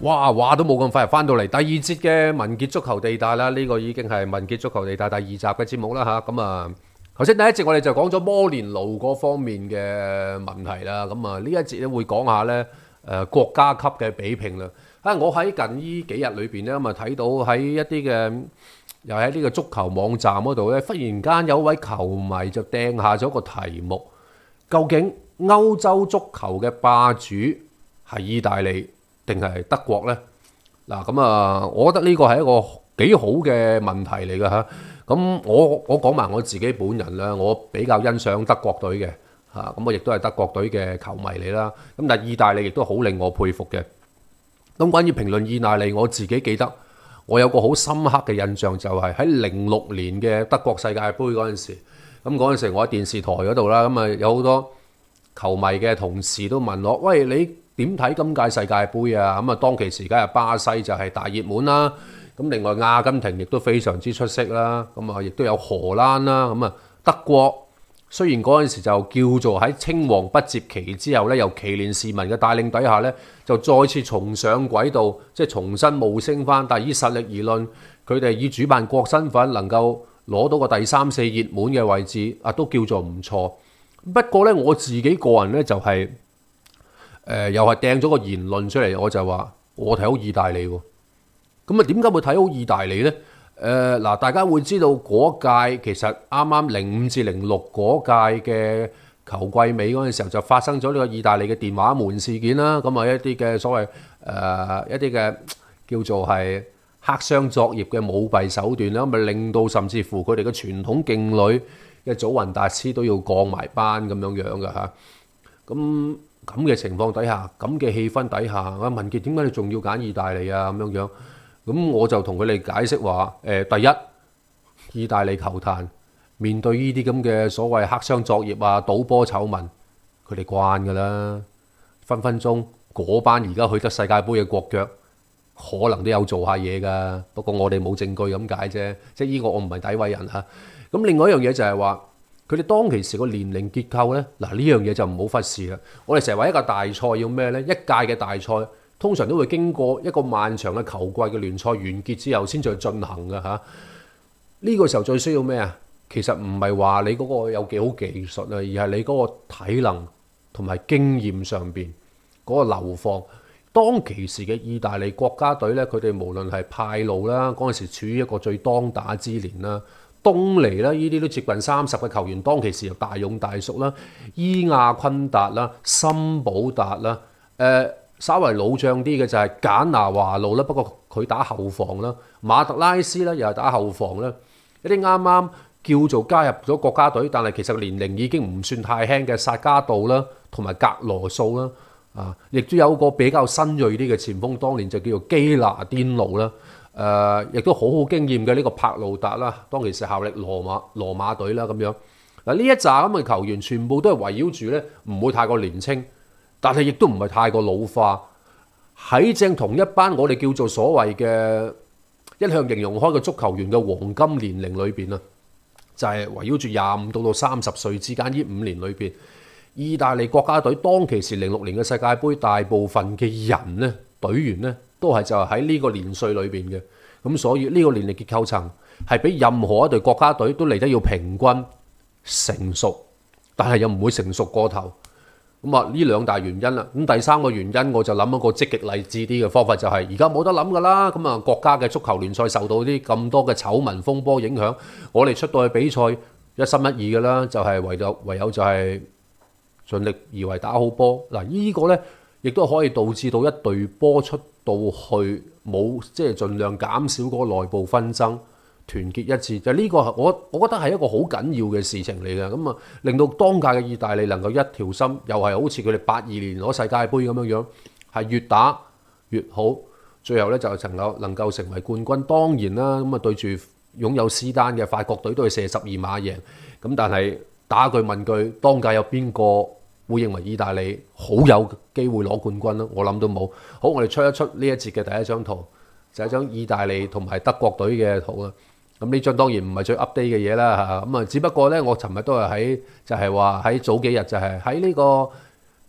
哇，話都冇咁快翻到嚟第二節嘅文傑足球地帶啦，呢個已經係文傑足球地帶第二集嘅節目啦嚇。咁啊，頭先第一節我哋就講咗摩連奴嗰方面嘅問題啦。咁啊，呢一節咧會講下咧國家級嘅比拼啦。我喺近呢幾日裏邊咧咁啊睇到喺一啲嘅又喺呢個足球網站嗰度咧，忽然間有位球迷就掟下咗個題目：究竟歐洲足球嘅霸主係意大利定係德國呢？嗱，咁啊，我覺得呢個係一個幾好嘅問題嚟㗎嚇。咁我講埋我自己本人啦，我比較欣賞德國隊嘅嚇，咁我亦都係德國隊嘅球迷嚟啦。咁但係意大利亦都好令我佩服嘅。咁關於評論意大利，我自己記得我有個好深刻嘅印象，就係喺06年嘅德國世界盃嗰陣時。咁嗰陣時我喺電視台嗰度啦，咁啊有好多球迷嘅同事都問我：喂，你點睇今屆世界盃啊？咁啊，當其時梗係巴西就係大熱門啦。咁另外阿根廷亦都非常之出色啦。咁啊，亦都有荷蘭啦。咁啊，德國雖然嗰陣時就叫做喺青黃不接期之後咧，由奇連士文嘅帶領底下咧，就再次重上軌道，即係重新冒升翻。但係以實力而論，佢哋以主辦國身份能夠攞到個第三四熱門嘅位置，啊都叫做唔錯。不過咧，我自己個人咧就係、又係掟咗個言論出嚟，我就話我睇好意大利喎。咁啊，點解會睇好意大利呢？嗱，大家會知道嗰屆其實啱啱05至06嗰屆嘅球季尾嗰陣時候，就發生咗呢個意大利嘅電話門事件啦。咁啊，一啲嘅所謂一啲嘅叫做係黑箱作業嘅舞弊手段啦，咁啊令到甚至乎佢哋嘅傳統勁旅嘅祖雲達斯都要降埋班咁樣樣嘅嚇。咁嘅情況底下，咁嘅氣氛底下，啊文傑點解你仲要揀意大利啊？咁樣樣，咁我就同佢哋解釋話：第一，意大利球壇面對呢啲咁嘅所謂黑箱作業啊、賭波醜聞，佢哋慣㗎啦，分分鐘嗰班而家去得世界盃嘅國腳，可能都有做下嘢㗎。不過我哋冇證據咁解啫，即係呢個我唔係詆毀人嚇。咁另外一樣嘢就係話，佢哋當其時個年齡結構呢，嗱呢樣嘢就唔好忽視啦。我哋成日話一個大賽要咩呢？一屆嘅大賽通常都會經過一個漫長嘅球季嘅聯賽完結之後先再進行嘅嚇。呢個時候最需要咩啊？其實唔係話你嗰個有幾好技術啊，而係你嗰個體能同埋經驗上邊嗰個流放。當其時嘅意大利國家隊呢，佢哋無論係派路啦，嗰陣時處於一個最當打之年啦。東尼啦，呢啲都接近30嘅球員，當其時又大勇大叔啦，伊亞昆達啦、森保達啦，稍為老將啲嘅就係簡拿華路啦，不過佢打後防啦，馬特拉斯啦又係打後防啦，一啲啱啱叫做加入咗國家隊，但係其實年齡已經唔算太輕嘅薩加道啦，同埋格羅素啦，啊，亦都有個比較新鋭啲嘅前鋒，當年就叫做基拿甸奴啦。亦都好好經驗嘅呢個柏路達啦，當其時效力羅馬隊啦咁樣。嗱，呢一紮咁嘅球員全部都係圍繞住咧，唔會太過年青，但係亦都唔係太過老化。喺正同一班我哋叫做所謂嘅一向形容開嘅足球員嘅黃金年齡裏邊啊，就係圍繞住25到30歲之間呢5年裏邊，意大利國家隊當其時06年嘅世界盃，大部分嘅人呢，隊員呢，都係就喺呢個年歲裏邊嘅，咁所以呢個年齡結構層係比任何一隊國家隊都嚟得要平均成熟，但係又唔會成熟過頭。咁啊，呢兩大原因啦。咁第三個原因我就諗一個積極勵志啲嘅方法，就係而家冇得諗㗎啦。咁啊，國家嘅足球聯賽受到啲咁多嘅醜聞風波影響，我哋出到去比賽一心一意㗎啦，就係唯有就係盡力而為打好波。嗱，呢個呢，亦都可以導致到一隊波出到去冇，即係盡量減少嗰個內部紛爭，團結一致。就呢個我覺得係一個好緊要嘅事情嚟嘅。咁啊，令到當屆嘅意大利能夠一條心，又係好似佢哋82年攞世界盃咁樣樣，係越打越好，最後咧就能夠成為冠軍。當然啦，咁啊對住擁有斯丹嘅法國隊都係射12碼贏。咁但係打句問句，當屆有邊個會認為意大利好有機會攞冠軍咯？我諗都冇。好，我哋出一出呢一節嘅第一張圖，就係一張意大利同埋德國隊嘅圖啦。咁呢張當然唔係最 update 嘅嘢啦嚇。咁啊，只不過咧，我尋日都係就係話喺早幾日就係喺呢個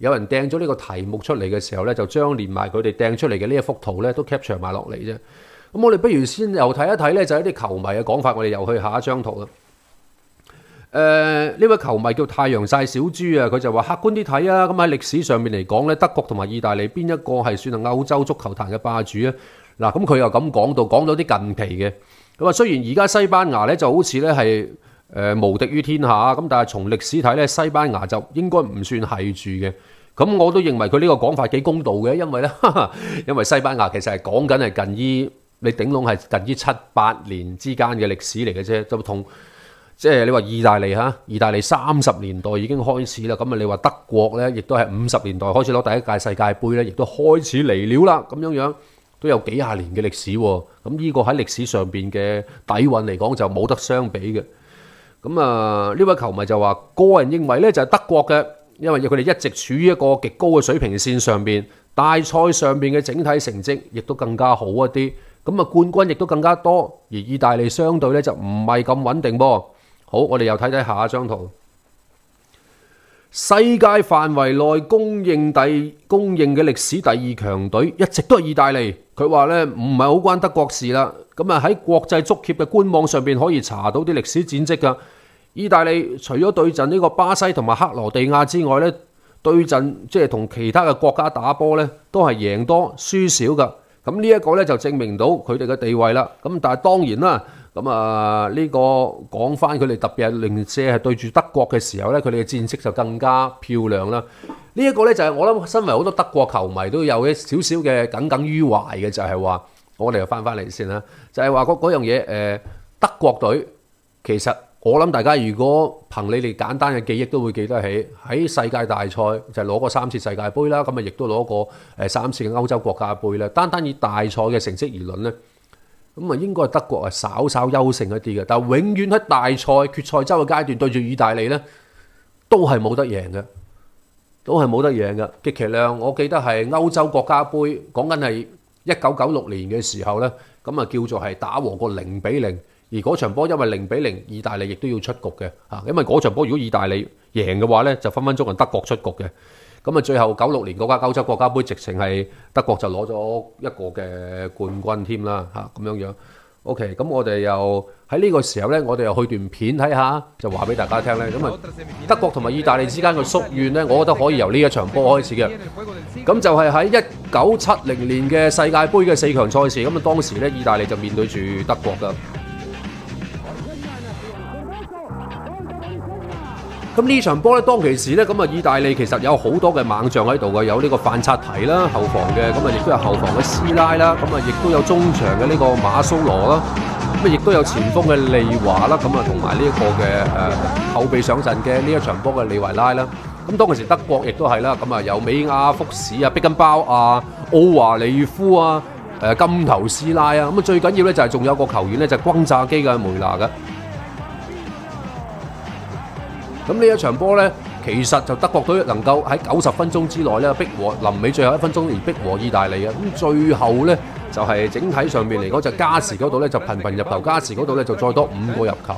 有人掟咗呢個題目出嚟嘅時候呢，就將連埋佢哋掟出嚟嘅呢一幅圖呢都 capture 埋落嚟啫。咁我哋不如先又睇一睇呢，就係一啲球迷嘅講法。我哋又去下一張圖啦。呢位球迷叫太陽曬小豬啊，佢就話客觀啲睇啊，咁喺歷史上面嚟講呢，德國同埋意大利邊一個係算係歐洲足球壇嘅霸主啊？嗱，咁佢又咁講到啲近期嘅。咁啊，雖然而家西班牙呢就好似呢係無敵於天下，咁但係從歷史睇呢，西班牙就應該唔算係住嘅。咁我都認為佢呢個講法幾公道嘅，因為呢，因為西班牙其實係講緊係近於你頂籠係近於7-8年之間嘅歷史嚟嘅啫，就同即係你話意大利30年代已經開始啦。咁啊，你話德國呢，亦都係50年代開始攞第一屆世界盃呢，亦都開始嚟了啦。咁樣都有幾廿年嘅歷史喎。咁呢個喺歷史上邊嘅底蘊嚟講就冇得相比嘅。咁啊，呢位球迷就話個人認為呢就係德國嘅，因為佢哋一直處於一個極高嘅水平線上邊，大賽上邊嘅整體成績亦都更加好一啲。咁啊，冠軍亦都更加多，而意大利相對咧就唔係咁穩定噃。好，我哋又睇睇下一張圖。世界範圍內公認嘅歷史第2強隊一直都係意大利。佢話咧唔係好關德國事啦。咁啊，喺國際足協嘅官網上邊可以查到啲歷史戰績噶。意大利除咗對陣呢個巴西同埋克羅地亞之外咧，對陣即係同其他嘅國家打波咧，都係贏多輸少噶。咁呢一個咧就證明到佢哋嘅地位啦。咁但係當然啦，咁啊呢個講翻佢哋特別係零舍係對住德國嘅時候咧，佢哋嘅戰績就更加漂亮啦。呢一個咧就係我諗身為好多德國球迷都有一少少嘅耿耿於懷嘅，就係話我哋又翻嚟先啦，就係話嗰樣嘢德國隊其實。我諗大家如果憑你哋簡單嘅記憶都會記得起喺世界大賽就攞過3次世界盃啦，咁啊亦都攞過3次嘅歐洲國家盃啦。單單以大賽嘅成績而論呢，咁啊應該係德國係稍稍優勝一啲嘅，但係永遠喺大賽決賽周嘅階段對住意大利呢，都係冇得贏嘅，極其量我記得係歐洲國家盃，講緊係1996年嘅時候呢，咁啊叫做係打和過0-0。而嗰場波因為0-0，意大利亦都要出局嘅嚇，因為嗰場波如果意大利贏嘅話呢，就分分鐘係德國出局嘅。咁啊，最後96年嗰家歐洲國家盃直情係德國就攞咗一個嘅冠軍添啦嚇，咁樣。OK，咁我哋又喺呢個時候呢，我哋又去段片睇下，就話俾大家聽呢。咁啊，德國同埋意大利之間嘅宿怨呢，我覺得可以由呢一場波開始嘅。咁就係喺1970年嘅世界盃嘅4強賽事，咁啊當時呢，意大利就面對住德國㗎。咁呢場波咧，當其時咧，咁啊，意大利其實有好多嘅猛將喺度嘅，有呢個范察提啦，後防嘅，咁啊，亦都有後防嘅斯拉啦，咁啊，亦都有中場嘅呢個馬蘇羅啦，咁啊，亦都有前鋒嘅利華啦，咁啊，同埋呢一個嘅後備上陣嘅呢一場波嘅利維拉啦。咁當其時德國亦都係啦，咁啊，有美亞福士啊、碧根包啊、奧華利夫啊、金頭斯拉啊，咁啊，最緊要咧就係仲有個球員咧就係轟炸機嘅梅拿嘅。咁呢一場波呢，其實就德國隊能夠喺90分鐘之內呢逼和臨尾最後1分鐘而逼和意大利啊！咁最後呢，就係整體上面嚟講就加時嗰度呢就頻頻入球，加時嗰度呢就再多5個入球。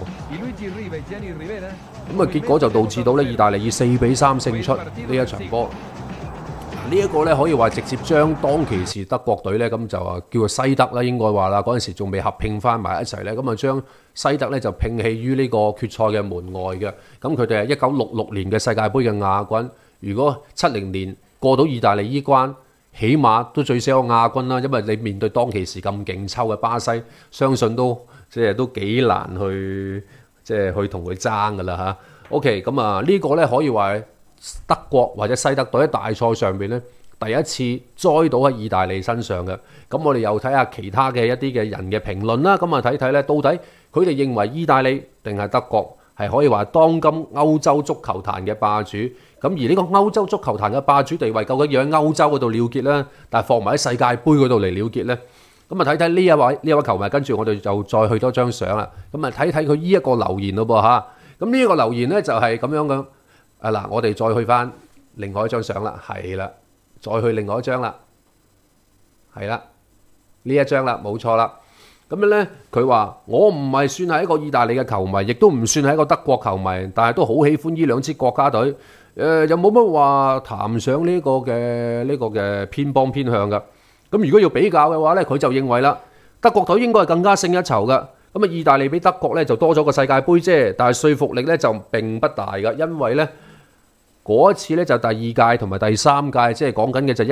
咁啊結果就導致到呢意大利以4-3勝出呢一場波。呢一個呢可以話直接將當其時德國隊呢咁就話叫做西德啦，應該話啦，嗰陣時仲未合併翻埋一齊呢，咁啊將西德呢就摒棄於呢個決賽嘅門外嘅。咁佢哋係1966年嘅世界盃嘅亞軍。如果70年過到意大利依關，起碼都最少有亞軍啦，因為你面對當其時咁勁抽嘅巴西，相信都都幾難去去同佢爭噶啦嚇。OK， 咁啊呢個呢可以話德國或者西德隊喺大賽上邊呢第一次栽到喺意大利身上嘅。咁我哋又睇下其他嘅一啲嘅人嘅評論啦。咁啊睇睇呢到底佢哋認為意大利定係德國係可以話當今歐洲足球壇嘅霸主。咁而呢個歐洲足球壇嘅霸主地位究竟要喺歐洲嗰度了結呢？但係放埋喺世界盃嗰度嚟了結呢？咁啊睇睇呢一位球迷，跟住我哋就再去多張相啦。咁啊睇睇佢呢一個留言咯噃嚇。咁呢一個留言呢，就係咁樣嘅。嗱，我哋再去翻另外一張相啦，係啦，再去另外一張啦，係啦，呢一張啦，冇錯啦。咁樣呢，佢話我唔係算係一個意大利嘅球迷，亦都唔算係一個德國球迷，但係都好喜歡呢兩支國家隊。 又冇乜話談上呢個嘅偏幫偏向噶。咁如果要比較嘅話呢，佢就認為啦，德國隊應該係更加勝一籌噶。咁啊，意大利比德國呢就多咗個世界盃啫，但係說服力呢就並不大噶，因為呢嗰一次呢就第二屆同埋第三屆，即係講緊嘅就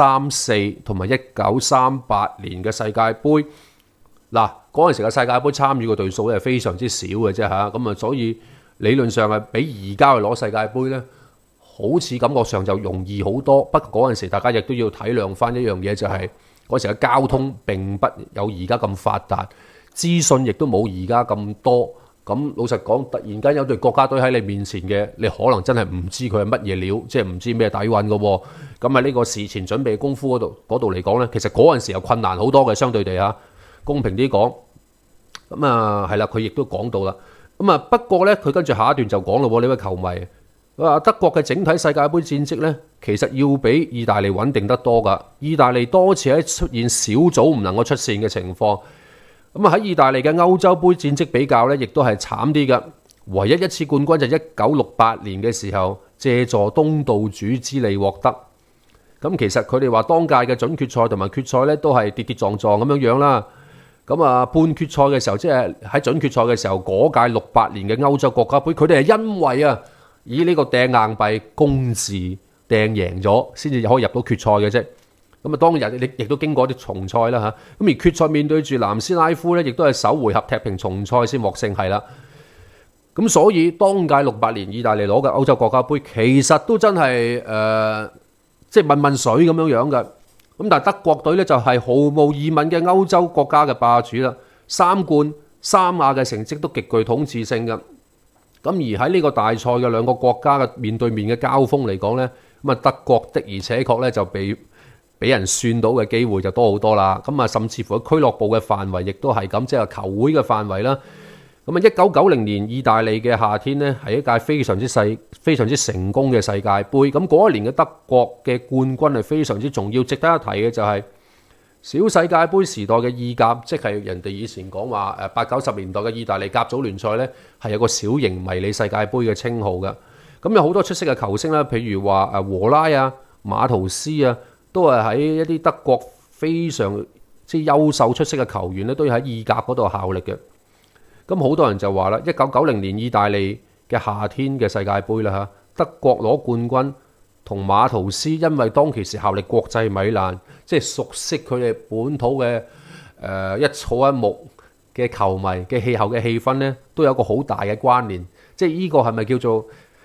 1934同埋1938年嘅世界盃。嗱，嗰陣時嘅世界盃參與嘅隊數咧係非常之少嘅啫嚇，咁啊，所以理論上係比而家去攞世界盃呢，好似感覺上就容易好多。不過嗰陣時大家亦都要體諒翻一樣嘢，就係嗰時嘅交通並不有而家咁發達，資訊亦都冇而家咁多。咁老實講，突然間有隊國家隊喺你面前嘅，你可能真係唔知佢係乜嘢料，即係唔知咩底蘊嘅喎。咁喺呢個事前準備功夫嗰度嚟講呢，其實嗰陣時又困難好多嘅，相對地嚇。公平啲講，咁啊係啦，佢亦都講到啦。咁啊不過呢，佢跟住下一段就講咯喎，呢位球迷，佢話德國嘅整體世界盃戰績呢，其實要比意大利穩定得多㗎。意大利多次喺出現小組唔能夠出線嘅情況。咁啊喺意大利嘅歐洲杯戰績比較呢，亦都係慘啲㗎。唯一一次冠軍就1968年嘅時候，借助東道主之利獲得。咁其實佢哋話當屆嘅準決賽同埋決賽呢，都係跌跌撞撞咁樣啦。咁啊，半決賽嘅時候，即係喺準決賽嘅時候，嗰屆68年嘅歐洲國家盃，佢哋係因為啊，以呢個掟硬幣公字掟贏咗，先至可以入到決賽嘅啫。咁啊，當日亦都經過啲重賽啦嚇。咁而決賽面對住南斯拉夫呢，亦都係首回合踢平重賽先獲勝係啦。咁所以當屆68年意大利攞嘅歐洲國家盃，其實都真係即係問水咁樣嘅。咁但係德國隊咧就係毫無疑問嘅歐洲國家嘅霸主啦，3冠3亞嘅成績都極具統治性嘅。咁而喺呢個大賽嘅兩個國家嘅面對面嘅交鋒嚟講咧，咁啊德國的而且確咧就俾人算到嘅機會就多好多啦。咁啊甚至乎喺俱樂部嘅範圍亦都係咁，即係球會嘅範圍啦。咁啊1990年意大利嘅夏天呢，係一屆非常之成功嘅世界盃。咁嗰一年嘅德國嘅冠軍係非常之重要，值得一提嘅就係小世界盃時代嘅意甲，即係人哋以前講話80-90年代嘅意大利甲組聯賽呢，係有個小型迷你世界盃嘅稱號嘅。咁有好多出色嘅球星啦，譬如話和拉啊、馬圖斯啊，都係喺一啲德國非常之優秀出色嘅球員呢，都要喺意甲嗰度效力嘅。咁好多人就話啦，1990年意大利嘅夏天嘅世界盃啦嚇，德國攞冠軍同馬圖斯因為當其時效力國際米蘭，即係熟悉佢哋本土嘅一草一木嘅球迷嘅氣候嘅氣氛呢，都有個好大嘅關聯。即係呢個係咪叫做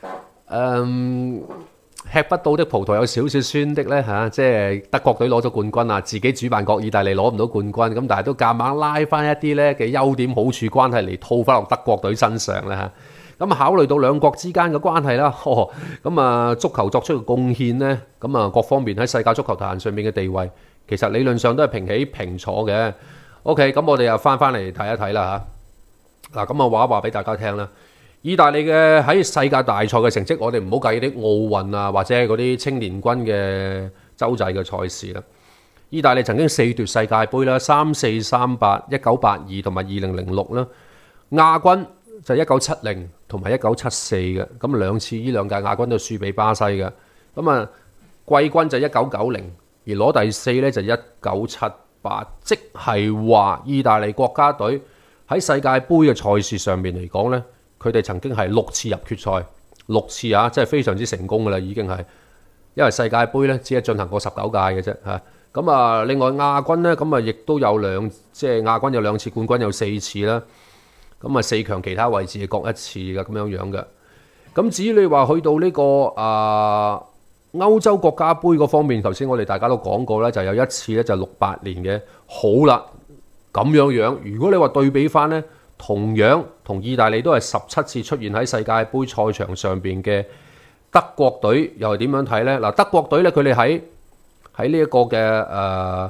吃不到的葡萄有少少酸的呢嚇？即係德國隊攞咗冠軍啊，自己主辦國意大利攞唔到冠軍，咁但係都夾硬拉翻一啲呢嘅優點好處關係嚟套翻落德國隊身上咧嚇。咁考慮到兩國之間嘅關係啦，咁啊足球作出嘅貢獻呢，咁啊各方面喺世界足球壇上面嘅地位，其實理論上都係平起平坐嘅。OK，咁我哋又翻嚟睇一睇啦嚇。嗱，咁啊話俾大家聽啦。意大利嘅喺世界大賽嘅成績，我哋唔好計啲奧運啊，或者嗰啲青年軍嘅洲際嘅賽事啦。意大利曾經4奪世界盃啦，34、38、1982同埋2006啦。亞軍就1970同埋1974嘅，咁兩次呢兩屆亞軍都輸俾巴西嘅。咁啊季軍就1990，而攞第4呢就1978，即係話意大利國家隊喺世界盃嘅賽事上面嚟講呢，佢哋曾經係6次入決賽，6次啊，真係非常之成功噶啦，已經係。因為世界盃呢，只係進行過19屆嘅啫嚇。咁啊，另外亞軍呢，咁啊亦都有即係亞軍有2次，冠軍有4次啦。咁啊4強其他位置各1次嘅咁樣嘅。咁至於你話去到呢個歐洲國家盃嗰方面，頭先我哋大家都講過啦，就有一次呢，就68年嘅。好啦，咁樣，如果你話對比翻呢，同樣同意大利都係17次出現喺世界盃賽場上邊嘅德國隊，又係點樣睇呢？嗱，德國隊呢，佢哋喺呢一個嘅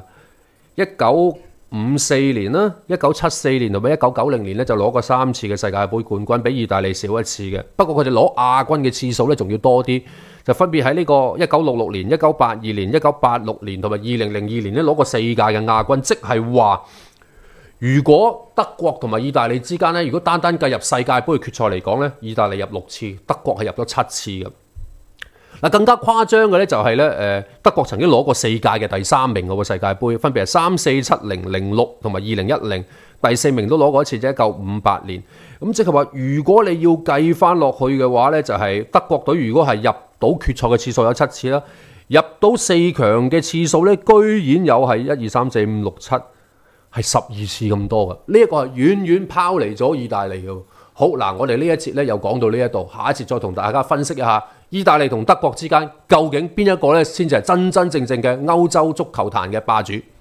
1954年啦、1974年同埋1990年呢，就攞過3次嘅世界盃冠軍，比意大利少1次嘅。不過佢哋攞亞軍嘅次數呢，仲要多啲，就分別喺呢個1966年、1982年、1986年同埋2002年呢，攞過4屆嘅亞軍，即係話，如果德國同埋意大利之間呢，如果單計入世界盃嘅決賽嚟講呢，意大利入6次，德國係入咗7次嘅。 嗱，更加誇張嘅咧就係咧，德國曾經攞過4屆嘅第3名嘅世界盃，分別係3、4、7、0、06同埋2010，第4名都攞過一次，就1958年。咁即係話，如果你要計翻落去嘅話咧，就係德國隊如果係入到決賽嘅次數有7次啦，入到4強嘅次數咧，居然有係1、2、3、4、5、6、7，係12次咁多嘅。呢一個係遠遠拋離咗意大利嘅。好嗱，我哋呢一節咧又講到呢一度，下一節再同大家分析一下意大利同德國之間究竟邊一個咧先至係真真正正嘅歐洲足球壇嘅霸主。